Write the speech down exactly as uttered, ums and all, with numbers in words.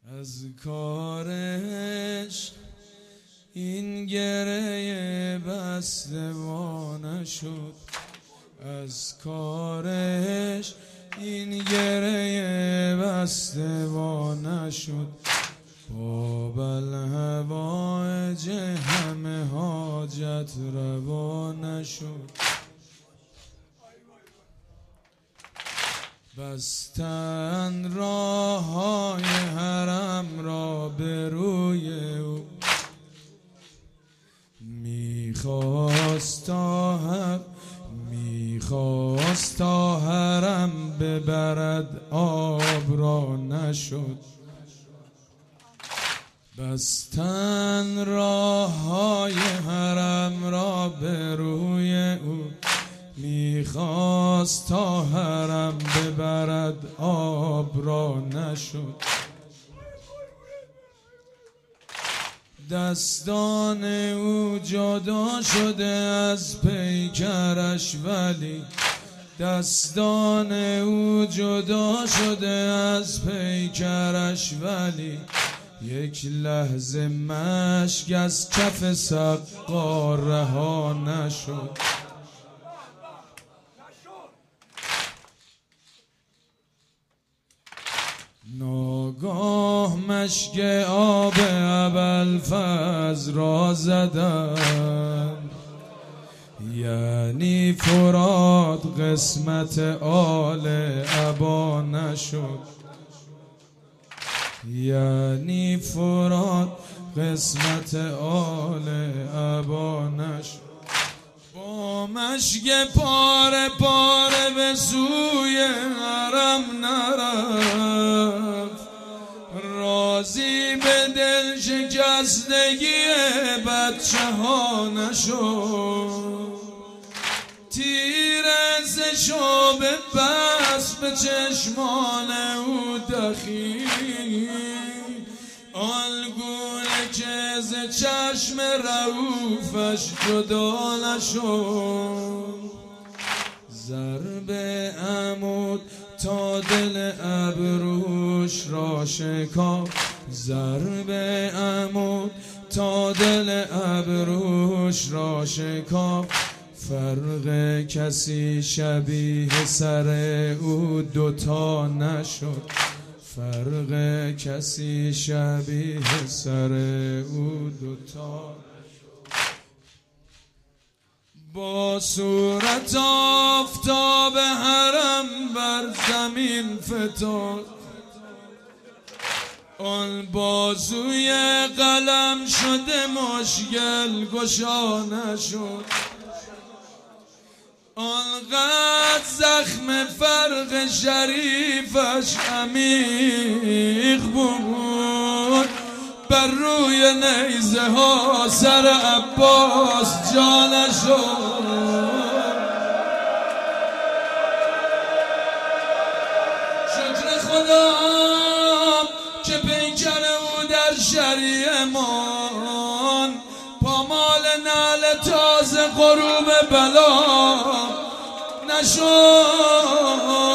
از کارش این گره بسته وا نشد، از کارش این گره بسته وا نشد. باب الهوایج همه حاجت روا نشد. بستن راه های حرم را به روی او، میخواست تا هم میخواست تا حرم ببرد آب را نشد. بستن راه های حرم را به روی او، میخواست تا حرم ببرد آب را نشد. دستان او جدا شده از پیکرش، ولی دستان او جدا شده از پیکرش، ولی یک لحظه مشک از کف سقا رها نشد. ناگاه مشک آب ابوالفضل را زدند، یعنی فرات قسمت آل ابا نشد، یعنی فرات قسمت آل ابا نشد. با مشک پاره پاره به سوی حرم نرفت، راضی به دل شکستگی بچه ها نشد. تیر ز شعب بس به چشمان او دخیل، آنگونه که ز چشم رؤوفش جدا نشد. ضرب عمود تا دل ابروش را شکافت، ضرب عمود تا دل ابروش را شکافت. فرق کسی شبیه سر او دوتا نشد، فرق کسی شبیه سر او دوتا نشد. با صورت آفتاب حرم بر زمین فتاد، آن بازوی قلم شده مشکل گشا نشد. آنقدر زخم فرق شریفش عمیق بود، بر روی نیزه ها سر عباس جا نشد. شکر خدا که پیکر او در شریعه مان، پامال نعل تازه غروب بلا نشد.